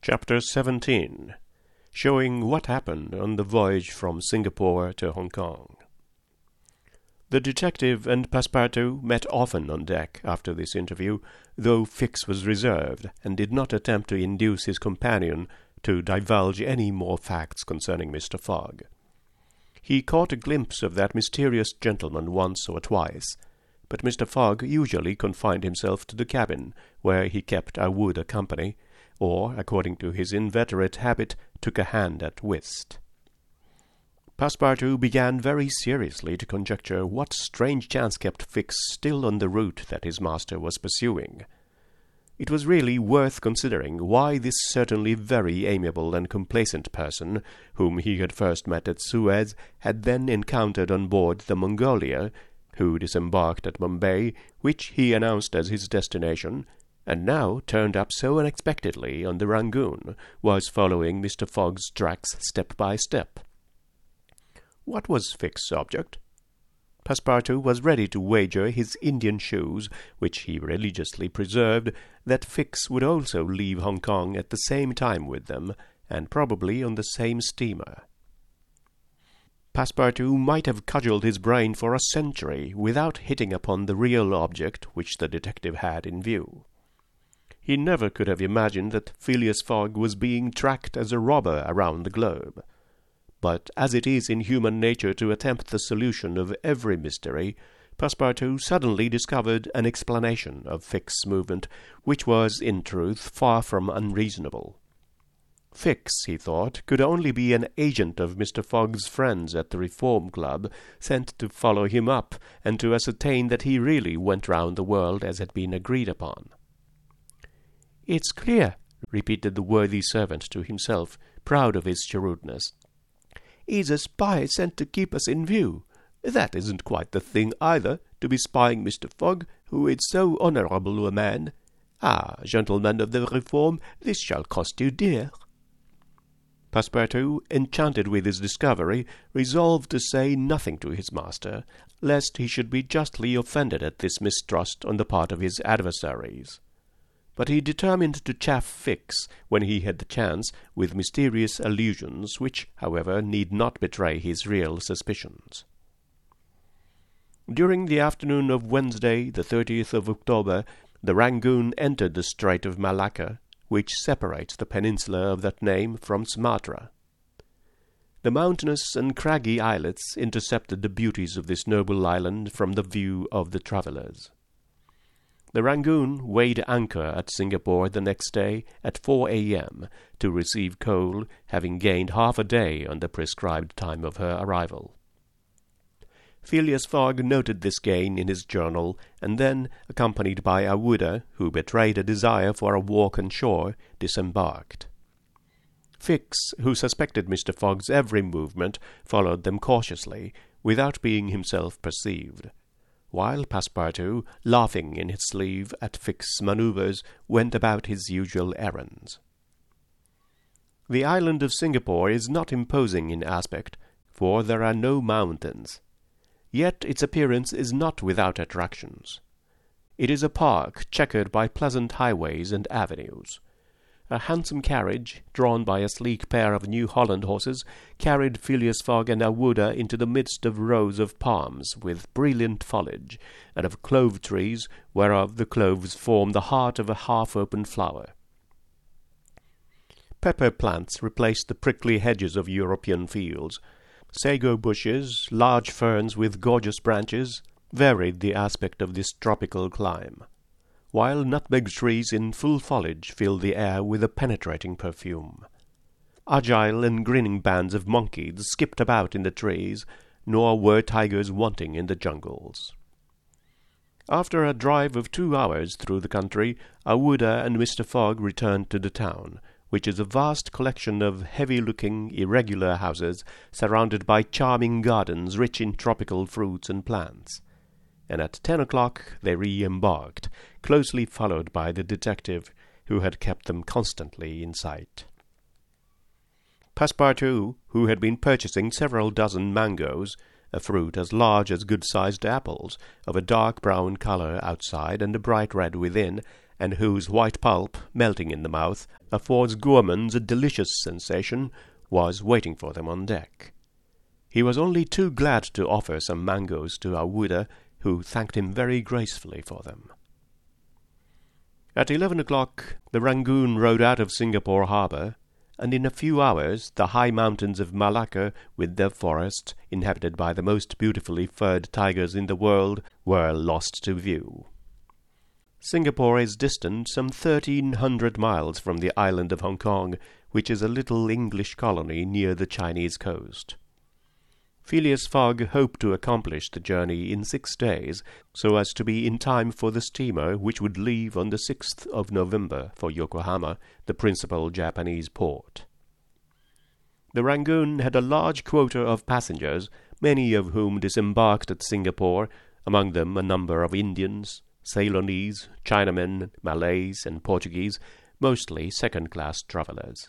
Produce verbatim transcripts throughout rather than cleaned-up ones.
Chapter seventeen, showing what happened on the voyage from Singapore to Hong Kong. The detective and Passepartout met often on deck after this interview, though Fix was reserved, and did not attempt to induce his companion to divulge any more facts concerning Mister Fogg. He caught a glimpse of that mysterious gentleman once or twice, but Mister Fogg usually confined himself to the cabin, where he kept Aouda company, or, according to his inveterate habit, took a hand at whist. Passepartout began very seriously to conjecture what strange chance kept Fix still on the route that his master was pursuing. It was really worth considering why this certainly very amiable and complacent person, whom he had first met at Suez, had then encountered on board the Mongolia, who disembarked at Bombay, which he announced as his destination, and now turned up so unexpectedly on the Rangoon, was following Mister Fogg's tracks step by step. What was Fix's object? Passepartout was ready to wager his Indian shoes, which he religiously preserved, that Fix would also leave Hong Kong at the same time with them, and probably on the same steamer. Passepartout might have cudgelled his brain for a century without hitting upon the real object which the detective had in view. He never could have imagined that Phileas Fogg was being tracked as a robber around the globe. But as it is in human nature to attempt the solution of every mystery, Passepartout suddenly discovered an explanation of Fix's movement, which was, in truth, far from unreasonable. Fix, he thought, could only be an agent of Mister Fogg's friends at the Reform Club, sent to follow him up, and to ascertain that he really went round the world as had been agreed upon. "It's clear," repeated the worthy servant to himself, proud of his shrewdness. "He's a spy sent to keep us in view. That isn't quite the thing, either, to be spying Mister Fogg, who is so honourable a man. Ah, gentlemen of the Reform, this shall cost you dear." Passepartout, enchanted with his discovery, resolved to say nothing to his master, lest he should be justly offended at this mistrust on the part of his adversaries. But he determined to chaff Fix, when he had the chance, with mysterious allusions, which, however, need not betray his real suspicions. During the afternoon of Wednesday, the thirtieth of October, the Rangoon entered the Strait of Malacca, which separates the peninsula of that name from Sumatra. The mountainous and craggy islets intercepted the beauties of this noble island from the view of the travellers. The Rangoon weighed anchor at Singapore the next day at four a m to receive coal, having gained half a day on the prescribed time of her arrival. Phileas Fogg noted this gain in his journal, and then, accompanied by Aouda, who betrayed a desire for a walk on shore, disembarked. Fix, who suspected Mister Fogg's every movement, followed them cautiously, without being himself perceived, while Passepartout, laughing in his sleeve at Fix's manoeuvres, went about his usual errands. The island of Singapore is not imposing in aspect, for there are no mountains. Yet its appearance is not without attractions. It is a park checkered by pleasant highways and avenues. A handsome carriage, drawn by a sleek pair of New Holland horses, carried Phileas Fogg and Aouda into the midst of rows of palms with brilliant foliage, and of clove trees, whereof the cloves form the heart of a half-open flower. Pepper plants replaced the prickly hedges of European fields. Sago bushes, large ferns with gorgeous branches, varied the aspect of this tropical clime, while nutmeg trees in full foliage filled the air with a penetrating perfume. Agile and grinning bands of monkeys skipped about in the trees, nor were tigers wanting in the jungles. After a drive of two hours through the country, Aouda and Mister Fogg returned to the town, which is a vast collection of heavy-looking, irregular houses, surrounded by charming gardens rich in tropical fruits and plants. And at ten o'clock they re-embarked, closely followed by the detective, who had kept them constantly in sight. Passepartout, who had been purchasing several dozen mangoes, a fruit as large as good-sized apples, of a dark brown colour outside and a bright red within, and whose white pulp, melting in the mouth, affords gourmands a delicious sensation, was waiting for them on deck. He was only too glad to offer some mangoes to Awuda, who thanked him very gracefully for them. At eleven o'clock the Rangoon rode out of Singapore harbour, and in a few hours the high mountains of Malacca, with their forests, inhabited by the most beautifully furred tigers in the world, were lost to view. Singapore is distant some thirteen hundred miles from the island of Hong Kong, which is a little English colony near the Chinese coast. Phileas Fogg hoped to accomplish the journey in six days, so as to be in time for the steamer which would leave on the sixth of November for Yokohama, the principal Japanese port. The Rangoon had a large quota of passengers, many of whom disembarked at Singapore, among them a number of Indians, Ceylonese, Chinamen, Malays, and Portuguese, mostly second-class travellers.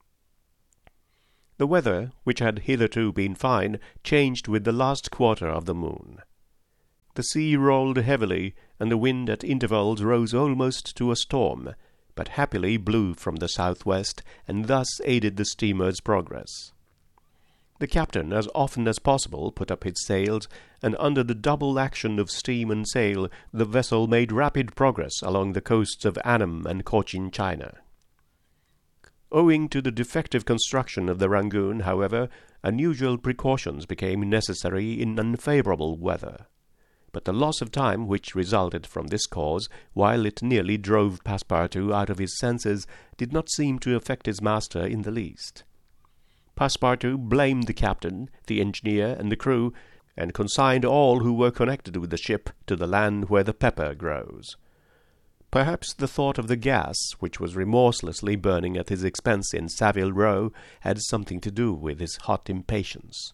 The weather, which had hitherto been fine, changed with the last quarter of the moon. The sea rolled heavily, and the wind at intervals rose almost to a storm, but happily blew from the southwest, and thus aided the steamer's progress. The captain as often as possible put up his sails, and under the double action of steam and sail the vessel made rapid progress along the coasts of Annam and Cochin China. Owing to the defective construction of the Rangoon, however, unusual precautions became necessary in unfavourable weather. But the loss of time which resulted from this cause, while it nearly drove Passepartout out of his senses, did not seem to affect his master in the least. Passepartout blamed the captain, the engineer, and the crew, and consigned all who were connected with the ship to the land where the pepper grows. Perhaps the thought of the gas, which was remorselessly burning at his expense in Savile Row, had something to do with his hot impatience.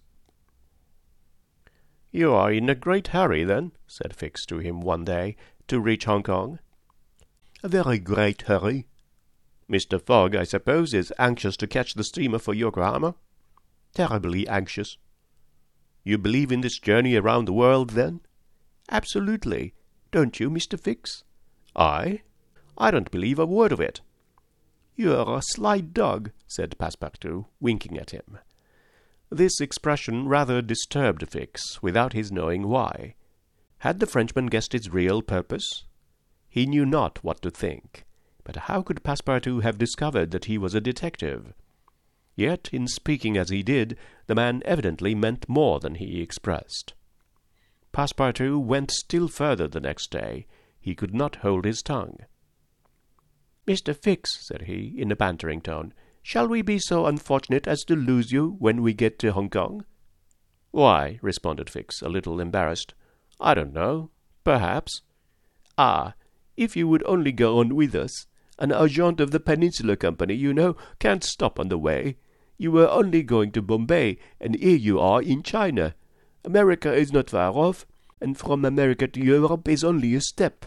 "You are in a great hurry, then," said Fix to him one day, "to reach Hong Kong?" "A very great hurry." "Mister Fogg, I suppose, is anxious to catch the steamer for Yokohama?" "Terribly anxious." "You believe in this journey around the world, then?" "Absolutely. Don't you, Mister Fix?" "I? I don't believe a word of it." "You're a sly dog," said Passepartout, winking at him. This expression rather disturbed Fix, without his knowing why. Had the Frenchman guessed his real purpose? He knew not what to think, but how could Passepartout have discovered that he was a detective? Yet, in speaking as he did, the man evidently meant more than he expressed. Passepartout went still further the next day. He could not hold his tongue. "Mister Fix," said he, in a bantering tone, "shall we be so unfortunate as to lose you when we get to Hong Kong?" "Why," responded Fix, a little embarrassed, "I don't know. Perhaps." "Ah, if you would only go on with us. An agent of the Peninsular Company, you know, can't stop on the way. You were only going to Bombay, and here you are in China. America is not far off, and from America to Europe is only a step."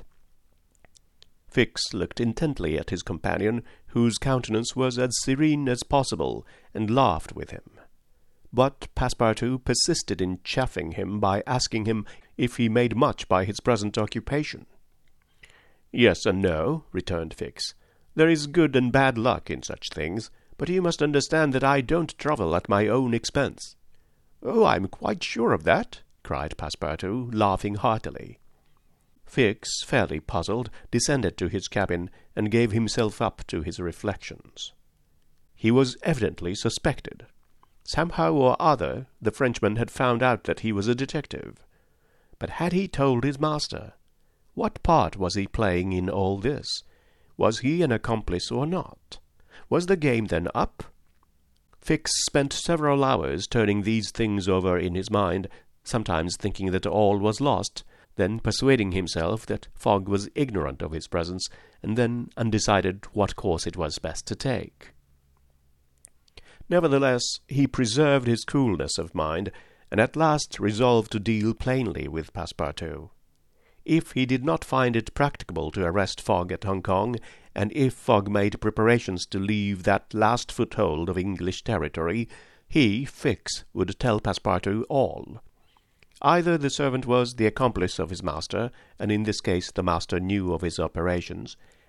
Fix looked intently at his companion, whose countenance was as serene as possible, and laughed with him. But Passepartout persisted in chaffing him by asking him if he made much by his present occupation. "Yes and no," returned Fix. "There is good and bad luck in such things, but you must understand that I don't travel at my own expense." "Oh, I'm quite sure of that," cried Passepartout, laughing heartily. Fix, fairly puzzled, descended to his cabin, and gave himself up to his reflections. He was evidently suspected. Somehow or other, the Frenchman had found out that he was a detective. But had he told his master? What part was he playing in all this? Was he an accomplice or not? Was the game then up? Fix spent several hours turning these things over in his mind, sometimes thinking that all was lost, then persuading himself that Fogg was ignorant of his presence, and then undecided what course it was best to take. Nevertheless, he preserved his coolness of mind, and at last resolved to deal plainly with Passepartout. If he did not find it practicable to arrest Fogg at Hong Kong, and if Fogg made preparations to leave that last foothold of English territory, he, Fix, would tell Passepartout all. Either the servant was the accomplice of his master, and in this case the master knew of his operations,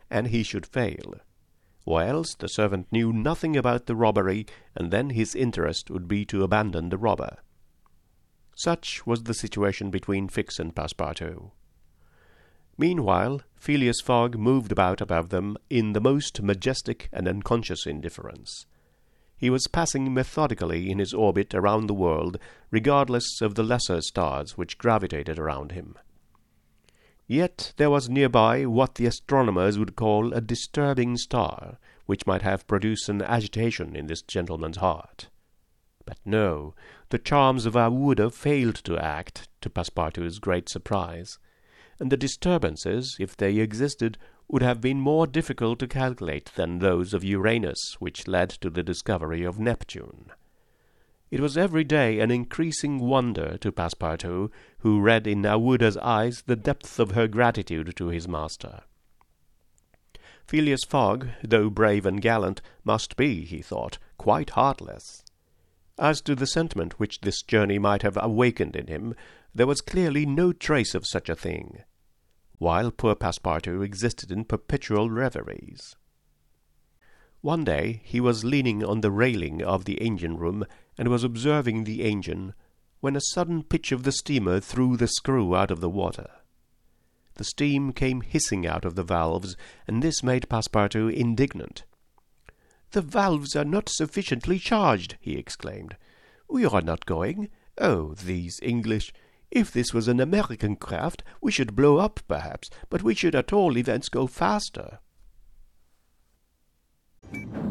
and he should fail. Or else the servant knew nothing about the robbery, and then his interest would be to abandon the robber. Such was the situation between Fix and Passepartout. Meanwhile, Phileas Fogg moved about above them in the most majestic and unconscious indifference. He was passing methodically in his orbit around the world, regardless of the lesser stars which gravitated around him. Yet there was nearby what the astronomers would call a disturbing star, which might have produced an agitation in this gentleman's heart. But no, the charms of Aouda failed to act, to Passepartout's great surprise, and the disturbances, if they existed, would have been more difficult to calculate than those of Uranus, which led to the discovery of Neptune. It was every day an increasing wonder to Passepartout, who read in Aouda's eyes the depth of her gratitude to his master. Phileas Fogg, though brave and gallant, must be, he thought, quite heartless. As to the sentiment which this journey might have awakened in him, there was clearly no trace of such a thing, while poor Passepartout existed in perpetual reveries. One day he was leaning on the railing of the engine-room, and was observing the engine, when a sudden pitch of the steamer threw the screw out of the water. The steam came hissing out of the valves, and this made Passepartout indignant. "The valves are not sufficiently charged," he exclaimed. "We are not going. Oh, these English! If this was an American craft, we should blow up, perhaps, but we should at all events go faster."